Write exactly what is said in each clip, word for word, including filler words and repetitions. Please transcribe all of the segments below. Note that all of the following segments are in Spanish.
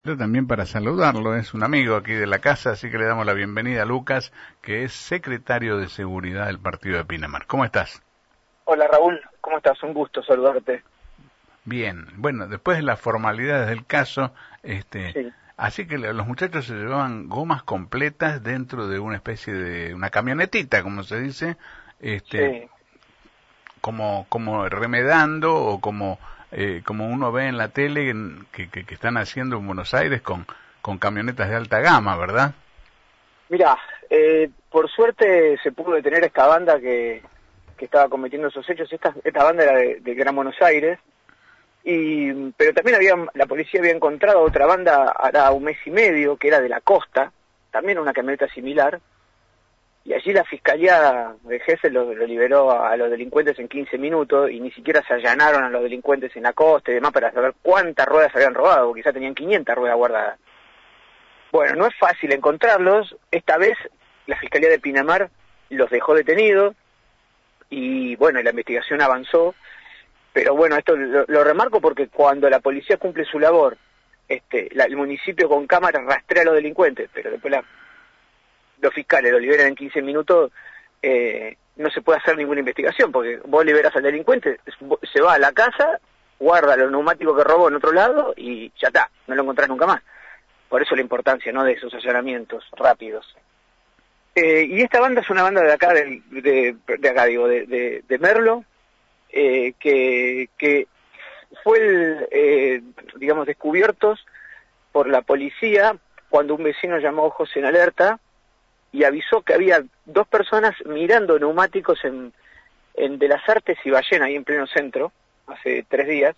También para saludarlo, es un amigo aquí de la casa, así que le damos la bienvenida a Lucas, que es secretario de Seguridad del partido de Pinamar. ¿Cómo estás? Hola Raúl, ¿cómo estás? Un gusto saludarte. Bien, bueno, después de las formalidades del caso, este, Sí. así que los muchachos se llevaban gomas completas dentro de una especie de una camionetita, como se dice, este, Sí. como, como remedando o como Eh, como uno ve en la tele en, que, que, que están haciendo en Buenos Aires con, con camionetas de alta gama, ¿verdad? Mirá, eh, por suerte se pudo detener esta banda que, que estaba cometiendo esos hechos. Esta, esta banda era de, de Gran Buenos Aires, y pero también había la policía había encontrado otra banda hará un mes y medio que era de la costa, también una camioneta similar, y allí la Fiscalía de Gesell lo, lo liberó a, a los delincuentes en quince minutos, y ni siquiera se allanaron a los delincuentes en la costa y demás para saber cuántas ruedas habían robado, porque quizás tenían quinientas ruedas guardadas. Bueno, no es fácil encontrarlos. Esta vez la Fiscalía de Pinamar los dejó detenidos, y bueno, la investigación avanzó, pero bueno, esto lo, lo remarco porque cuando la policía cumple su labor, este, la, el municipio con cámaras rastrea a los delincuentes, pero después la los fiscales lo liberan en quince minutos, eh, no se puede hacer ninguna investigación, porque vos liberas al delincuente, se va a la casa, guarda los neumáticos que robó en otro lado y ya está, no lo encontrás nunca más. Por eso la importancia, ¿no?, de esos allanamientos rápidos. Eh, y esta banda es una banda de acá, de, de, de acá digo, de, de, de Merlo, eh, que, que fue, el, eh, digamos, descubiertos por la policía cuando un vecino llamó a Ojos en Alerta y avisó que había dos personas mirando neumáticos en, en de las Artes y Ballena, ahí en pleno centro, hace tres días,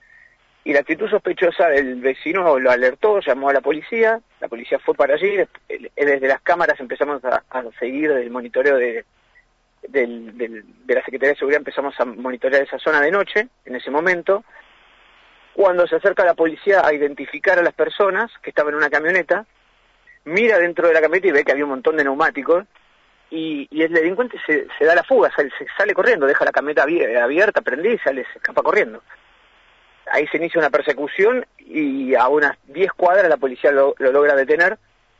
y la actitud sospechosa del vecino lo alertó, llamó a la policía, la policía fue para allí, desde las cámaras empezamos a, a seguir el monitoreo de, del, del, de la Secretaría de Seguridad, empezamos a monitorear esa zona de noche, en ese momento. Cuando se acerca la policía a identificar a las personas que estaban en una camioneta, mira dentro de la camioneta y ve que había un montón de neumáticos, y, y el delincuente se, se da la fuga, sale, se sale corriendo, deja la camioneta abierta, prendida y sale, se escapa corriendo. Ahí se inicia una persecución y a unas diez cuadras la policía lo, lo logra detener,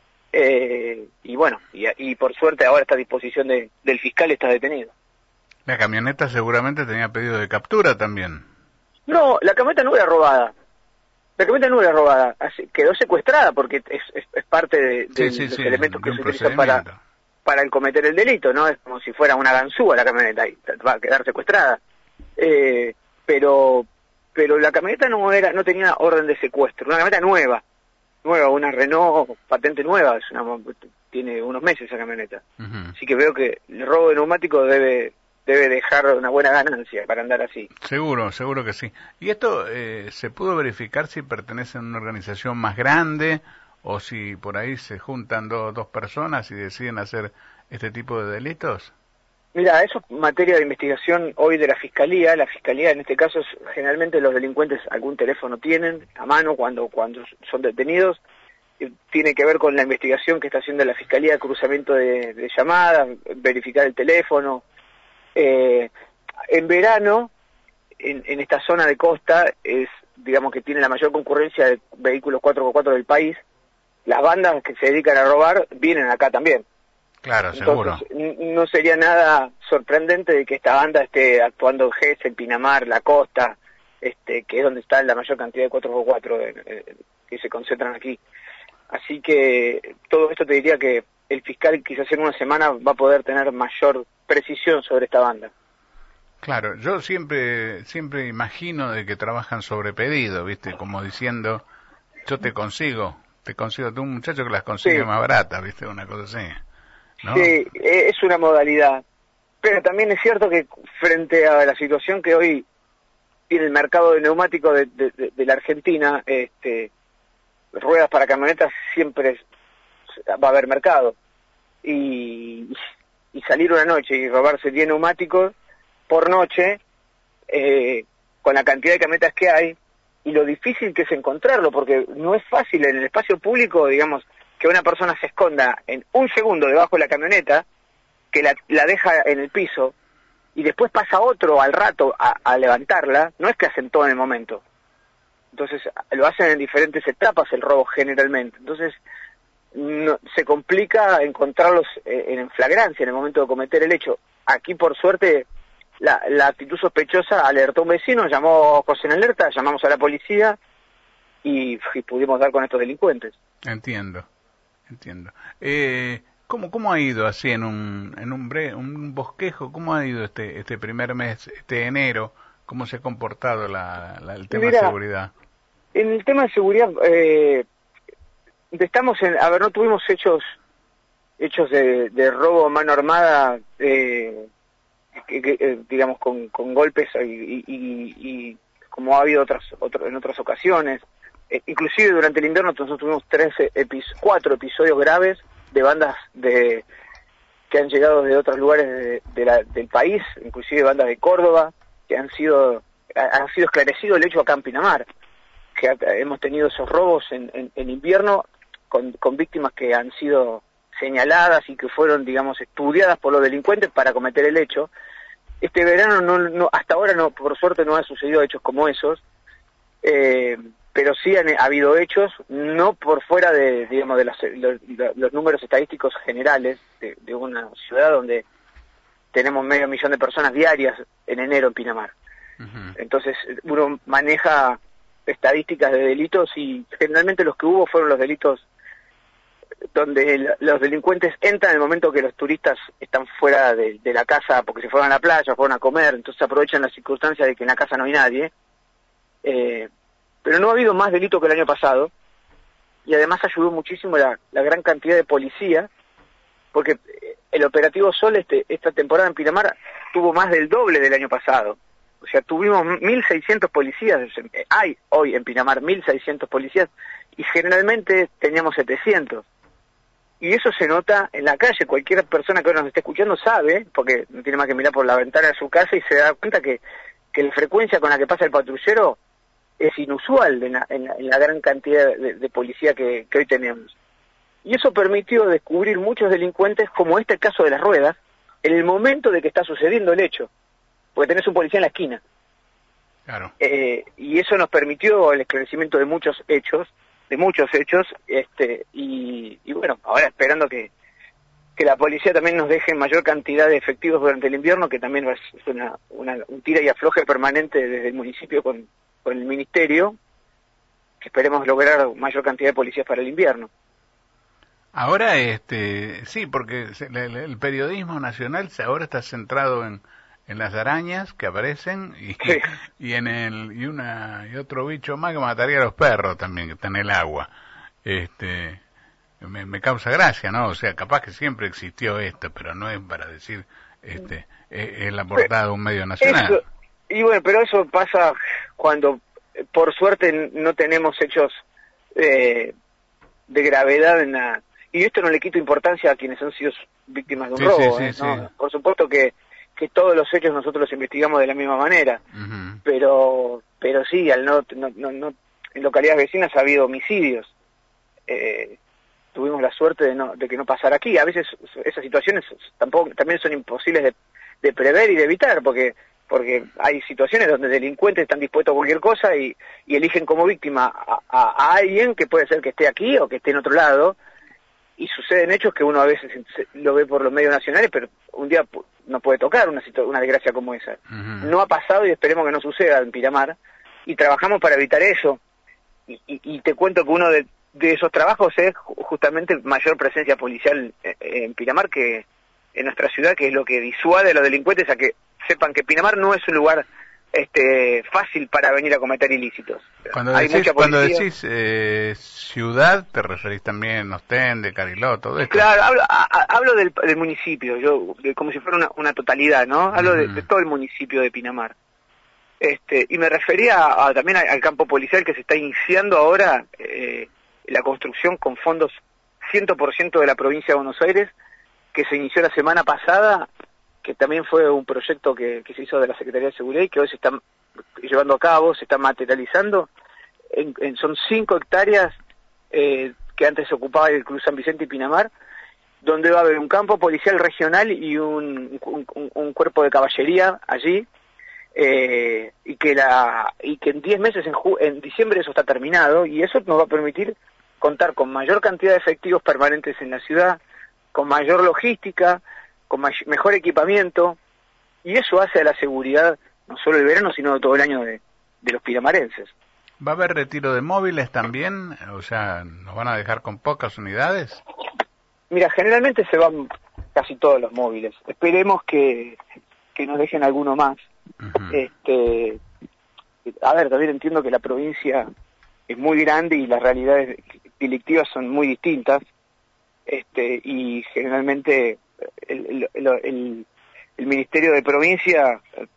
eh, y bueno, y, y por suerte ahora está a disposición de, del fiscal, está detenido. La camioneta seguramente tenía pedido de captura también. No, la camioneta no era robada. La camioneta no era robada, así, quedó secuestrada porque es, es, es parte de, de sí, sí, los sí, elementos de que un se utilizan para, para el cometer el delito, ¿no? Es como si fuera una ganzúa la camioneta, y va a quedar secuestrada. Eh, pero pero la camioneta no era no tenía orden de secuestro, una camioneta nueva, nueva, una Renault patente nueva, es una, tiene unos meses esa camioneta. Uh-huh. Así que veo que el robo de neumáticos debe... debe dejar una buena ganancia para andar así. Seguro, seguro que sí. ¿Y esto eh, se pudo verificar si pertenece a una organización más grande o si por ahí se juntan do, dos personas y deciden hacer este tipo de delitos? Mira, eso es materia de investigación hoy de la Fiscalía. La Fiscalía, en este caso, es, generalmente los delincuentes algún teléfono tienen a mano cuando, cuando son detenidos. Tiene que ver con la investigación que está haciendo la Fiscalía, cruzamiento de, de llamadas, verificar el teléfono. Eh, en verano, en, en esta zona de costa, es, digamos, que tiene la mayor concurrencia de vehículos cuatro por cuatro del país. Las bandas que se dedican a robar vienen acá también. Claro, Entonces, seguro. No sería nada sorprendente de que esta banda esté actuando en Gesell, Pinamar, la costa, este, que es donde está la mayor cantidad de cuatro por cuatro eh, eh, que se concentran aquí. Así que todo esto te diría que el fiscal quizás en una semana va a poder tener mayor precisión sobre esta banda. Claro, yo siempre siempre imagino de que trabajan sobre pedido, ¿viste? Como diciendo, yo te consigo, te consigo, tú un muchacho que las consigue sí. más baratas, ¿viste? Una cosa así, ¿no? Sí, es una modalidad, pero también es cierto que frente a la situación que hoy tiene el mercado de neumáticos de, de, de, de la Argentina, este, ruedas para camionetas siempre va a haber mercado. Y, y salir una noche y robarse diez neumáticos por noche, eh, con la cantidad de camionetas que hay, y lo difícil que es encontrarlo, porque no es fácil en el espacio público, digamos, que una persona se esconda en un segundo debajo de la camioneta, que la, la deja en el piso, y después pasa otro al rato a, a levantarla, no es que hacen todo en el momento. Entonces lo hacen en diferentes etapas el robo generalmente. Entonces no, se complica encontrarlos eh, en flagrancia en el momento de cometer el hecho. Aquí por suerte la, la actitud sospechosa alertó a un vecino, llamó José en alerta, llamamos a la policía y, y pudimos dar con estos delincuentes. Entiendo, entiendo. Eh, ¿cómo, ¿Cómo ha ido así en un en un, bre, un bosquejo? ¿Cómo ha ido este este primer mes, este enero? ¿Cómo se ha comportado la, la, el tema Mira, de seguridad? En el tema de seguridad, eh, estamos en, a ver, no tuvimos hechos hechos de, de robo a mano armada, eh, que, que, eh, digamos, con, con golpes y, y, y, y como ha habido otras, otro, en otras ocasiones. Eh, inclusive durante el invierno nosotros tuvimos tres epi cuatro episodios graves de bandas de que han llegado de otros lugares de, de la, del país, inclusive bandas de Córdoba, que han sido ha, ha sido esclarecido el hecho acá en Pinamar, que ha, hemos tenido esos robos en, en, en invierno con, con víctimas que han sido señaladas y que fueron, digamos, estudiadas por los delincuentes para cometer el hecho. Este verano, no, no hasta ahora, no por suerte, no han sucedido hechos como esos, eh, pero sí han ha habido hechos, no por fuera de, digamos, de los, los, los números estadísticos generales de, de una ciudad donde tenemos medio millón de personas diarias en enero en Pinamar. Uh-huh. Entonces uno maneja estadísticas de delitos y generalmente los que hubo fueron los delitos donde el, los delincuentes entran en el momento que los turistas están fuera de, de la casa porque se fueron a la playa, fueron a comer, entonces aprovechan la circunstancia de que en la casa no hay nadie. Eh, pero no ha habido más delito que el año pasado y además ayudó muchísimo la, la gran cantidad de policía, porque el operativo Sol este, esta temporada en Pinamar tuvo más del doble del año pasado. O sea, tuvimos mil seiscientos policías, hay hoy en Pinamar mil seiscientos policías y generalmente teníamos setecientos. Y eso se nota en la calle, cualquier persona que ahora nos esté escuchando sabe, porque no tiene más que mirar por la ventana de su casa y se da cuenta que, que la frecuencia con la que pasa el patrullero es inusual en la, en la, en la gran cantidad de, de policía que, que hoy tenemos. Y eso permitió descubrir muchos delincuentes, como este caso de las ruedas, en el momento de que está sucediendo el hecho, porque tenés un policía en la esquina. Claro. Eh, y eso nos permitió el esclarecimiento de muchos hechos, de muchos hechos, este, y, y bueno, ahora esperando que, que la policía también nos deje mayor cantidad de efectivos durante el invierno, que también es una, una, un tira y afloje permanente desde el municipio con, con el ministerio, que esperemos lograr mayor cantidad de policías para el invierno. Ahora, este, sí, porque el, el periodismo nacional ahora está centrado en, en las arañas que aparecen y, sí. y en el y una y otro bicho más que mataría a los perros también que está en el agua. Este, me, me causa gracia, ¿no? O sea, capaz que siempre existió esto, pero no es para decir, este, es, es la portada de un medio nacional. Eso, y bueno, pero eso pasa cuando, por suerte, no tenemos hechos eh, de gravedad en la... Y esto no le quita importancia a quienes han sido víctimas de un sí, robo, sí, ¿eh? sí, ¿no? sí. Por supuesto que, que todos los hechos nosotros los investigamos de la misma manera, uh-huh. pero pero sí, al no, no, no, no en localidades vecinas ha habido homicidios. Eh, tuvimos la suerte de, no, de que no pasara aquí. A veces esas situaciones tampoco también son imposibles de, de prever y de evitar, porque porque hay situaciones donde delincuentes están dispuestos a cualquier cosa y, y eligen como víctima a, a, a alguien que puede ser que esté aquí o que esté en otro lado. Y suceden hechos que uno a veces lo ve por los medios nacionales, pero un día no puede tocar una, una desgracia como esa. Uh-huh. No ha pasado y esperemos que no suceda en Pinamar, y trabajamos para evitar eso. Y, y, y te cuento que uno de, de esos trabajos es justamente mayor presencia policial en Pinamar que en nuestra ciudad, que es lo que disuade a los delincuentes a que sepan que Pinamar no es un lugar este fácil para venir a cometer ilícitos. Cuando Hay decís, mucha cuando policía. decís eh, ciudad, te referís también a Ostende, Cariló, todo esto. Claro, hablo, a, hablo del, del municipio, yo de, como si fuera una, una totalidad, ¿no? Hablo uh-huh. de, de todo el municipio de Pinamar. Este, y me refería a, a, también al campo policial que se está iniciando ahora, eh, la construcción con fondos cien por ciento de la provincia de Buenos Aires, que se inició la semana pasada, que también fue un proyecto que, que se hizo de la Secretaría de Seguridad y que hoy se está llevando a cabo, se está materializando. En, en, son cinco hectáreas eh, que antes se ocupaba el Club San Vicente y Pinamar, donde va a haber un campo policial regional y un, un, un, un cuerpo de caballería allí, eh, y que la y que en diez meses, en, ju en diciembre eso está terminado, y eso nos va a permitir contar con mayor cantidad de efectivos permanentes en la ciudad, con mayor logística, con may mejor equipamiento, y eso hace a la seguridad no solo el verano, sino todo el año de, de los pinamarenses. ¿Va a haber retiro de móviles también? O sea, ¿nos van a dejar con pocas unidades? Mira, generalmente se van casi todos los móviles. Esperemos que, que nos dejen alguno más. Uh-huh. Este, a ver, también entiendo que la provincia es muy grande y las realidades delictivas son muy distintas. Este, y generalmente el, el, el, el Ministerio de Provincia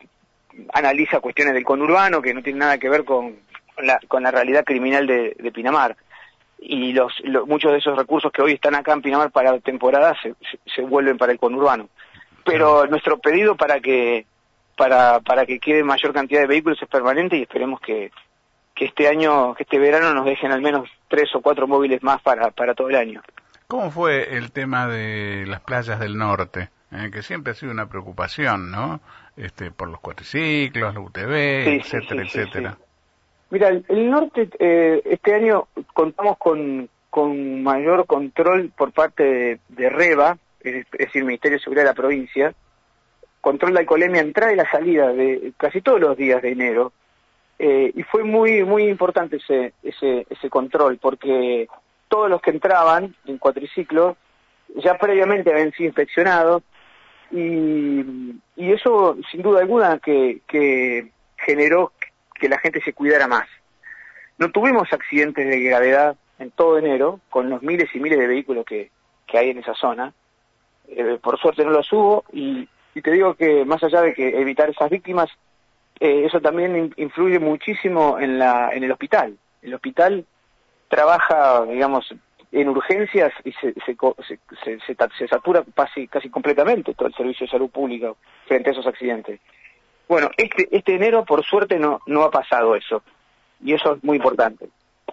analiza cuestiones del conurbano que no tienen nada que ver con, con, la, con la realidad criminal de, de Pinamar. Y los, los muchos de esos recursos que hoy están acá en Pinamar para la temporada se, se, se vuelven para el conurbano. Pero sí. Nuestro pedido para que para para que quede mayor cantidad de vehículos es permanente, y esperemos que, que este año, que este verano nos dejen al menos tres o cuatro móviles más para, para todo el año. ¿Cómo fue el tema de las playas del norte? Eh, que siempre ha sido una preocupación, ¿no? Este, por los cuatriciclos, la U T V, sí, etcétera, sí, sí, etcétera. Sí, sí. Mira, el, el norte, eh, este año contamos con, con mayor control por parte de, de REBA, es, es decir, Ministerio de Seguridad de la provincia, control de alcoholemia, entrada y la salida de casi todos los días de enero, eh, y fue muy muy importante ese, ese, ese control, porque todos los que entraban en cuatriciclo ya previamente habían sido inspeccionados, y, y eso sin duda alguna que, que generó que la gente se cuidara más. No tuvimos accidentes de gravedad en todo enero, con los miles y miles de vehículos que, que hay en esa zona. Eh, por suerte no los hubo, y, y te digo que más allá de que evitar esas víctimas, eh, eso también in, influye muchísimo en, la, en el hospital. El hospital trabaja, digamos, en urgencias y se, se, se, se, se, se satura casi, casi completamente todo el servicio de salud pública frente a esos accidentes. Bueno, este este enero por suerte no no ha pasado eso, y eso es muy importante.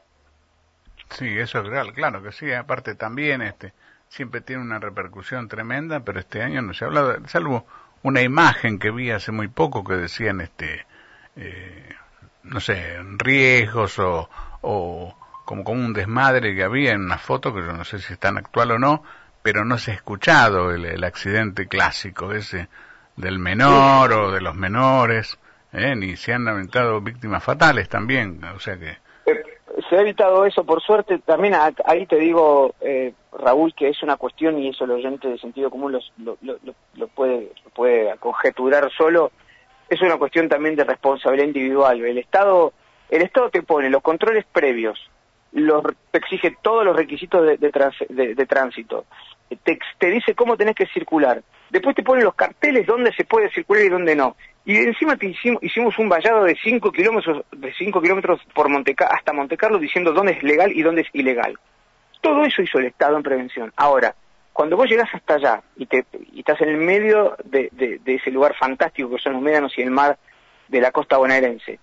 Sí, eso es real, claro que sí. Aparte también este siempre tiene una repercusión tremenda, pero este año no se ha hablado, salvo una imagen que vi hace muy poco que decían este eh, no sé, riesgos o, o como, como un desmadre que había en una foto que yo no sé si es tan actual o no, pero no se ha escuchado el, el accidente clásico ese del menor sí. o de los menores, ¿eh? Ni se han lamentado víctimas fatales también, o sea que... Eh, se ha evitado eso, por suerte. También a, ahí te digo, eh, Raúl, que es una cuestión, y eso el oyente de sentido común los, lo, lo, lo, puede, lo puede conjeturar solo, es una cuestión también de responsabilidad individual. El Estado, el Estado te pone los controles previos, los, te exige todos los requisitos de, de, trans, de, de tránsito, te, te dice cómo tenés que circular, después te ponen los carteles donde se puede circular y donde no, y encima te hicimos, hicimos un vallado de cinco kilómetros de cinco kilómetros por Monteca hasta Montecarlo diciendo dónde es legal y dónde es ilegal. Todo eso hizo el Estado en prevención. Ahora, cuando vos llegás hasta allá y, te, y estás en el medio de, de, de ese lugar fantástico que son los médanos y el mar de la costa bonaerense,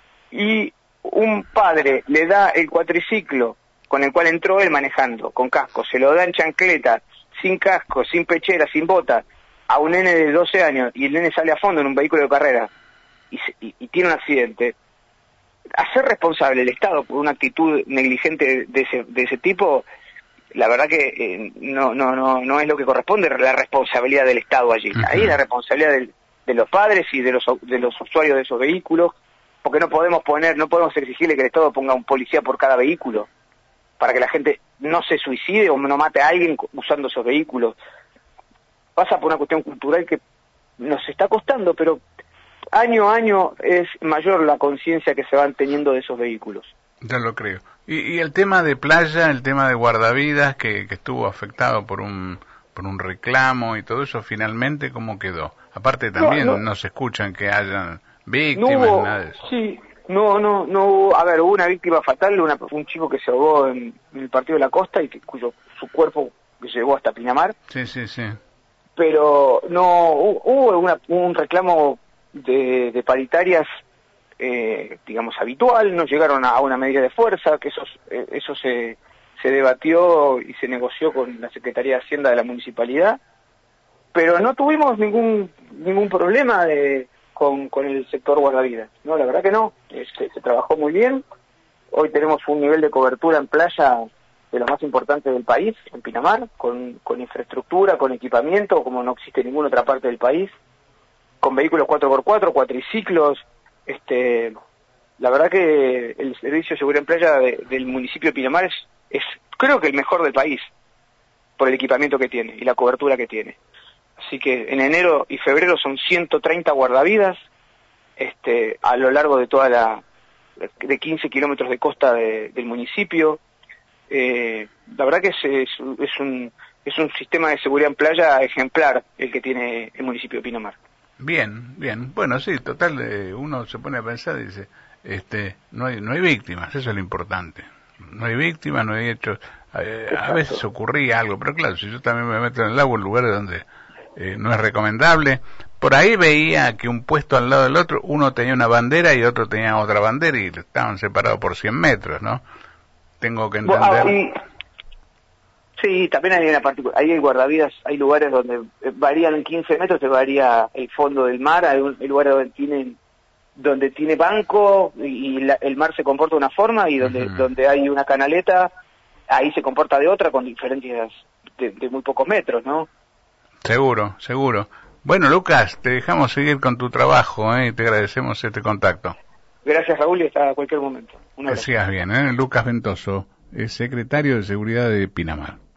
y un padre le da el cuatriciclo con el cual entró él manejando, con casco, se lo da en chancleta, sin casco, sin pechera, sin bota, a un nene de doce años, y el nene sale a fondo en un vehículo de carrera y, y, y tiene un accidente, hacer responsable el Estado por una actitud negligente de ese, de ese tipo, la verdad que eh, no no no no es lo que corresponde, la responsabilidad del Estado allí. Uh-huh. Ahí es la responsabilidad del, de los padres y de los de los usuarios de esos vehículos, porque no podemos poner, no podemos exigirle que el Estado ponga un policía por cada vehículo para que la gente no se suicide o no mate a alguien usando esos vehículos. Pasa por una cuestión cultural que nos está costando, pero año a año es mayor la conciencia que se van teniendo de esos vehículos. Ya lo creo. Y, y el tema de playa, el tema de guardavidas, que, que estuvo afectado por un por un reclamo y todo eso, finalmente, ¿cómo quedó? Aparte también no, no, no se escuchan que hayan víctimas, no hubo, nada de eso. Sí, no, no, no hubo, a ver, hubo una víctima fatal, una, un chico que se ahogó en, en el partido de la costa y que, cuyo su cuerpo llegó hasta Pinamar. Sí, sí, sí. Pero no, hubo una, un reclamo de, de paritarias, eh, digamos, habitual, no llegaron a, a una medida de fuerza, que eso, eh, eso se, se debatió y se negoció con la Secretaría de Hacienda de la Municipalidad, pero no tuvimos ningún ningún problema de con, con el sector guardavidas. No, la verdad que no, este, se trabajó muy bien. Hoy tenemos un nivel de cobertura en playa de los más importantes del país, en Pinamar, con, con infraestructura, con equipamiento, como no existe en ninguna otra parte del país, con vehículos cuatro por cuatro, cuatriciclos. Este, la verdad que el servicio de seguridad en playa de, del municipio de Pinamar es, es, creo que el mejor del país, por el equipamiento que tiene y la cobertura que tiene. Así que en enero y febrero son ciento treinta guardavidas, este, a lo largo de toda la, de quince kilómetros de costa de, del municipio. Eh, la verdad que es, es, es, un, es un sistema de seguridad en playa ejemplar el que tiene el municipio de Pinamar. Bien, bien. Bueno, sí, total, eh, uno se pone a pensar y dice, este, no hay, no hay víctimas, eso es lo importante. No hay víctimas, no hay hechos. Eh, a veces ocurría algo, pero claro, si yo también me meto en el agua en lugares donde eh, no es recomendable, por ahí veía que un puesto al lado del otro, uno tenía una bandera y otro tenía otra bandera y estaban separados por cien metros, ¿no? Tengo que entender... Ah, sí. Sí, también hay una particular, ahí hay guardavidas, hay lugares donde varían en quince metros, te varía el fondo del mar, hay, un, hay lugares donde tienen, donde tiene banco y la, el mar se comporta de una forma y donde, uh-huh. donde hay una canaleta, ahí se comporta de otra con diferencias de, de muy pocos metros, ¿no? Seguro, seguro. Bueno, Lucas, te dejamos seguir con tu trabajo, ¿eh? Y te agradecemos este contacto. Gracias, Raúl, y hasta cualquier momento. Que sigas bien, ¿eh? Lucas Ventoso, es secretario de Seguridad de Pinamar.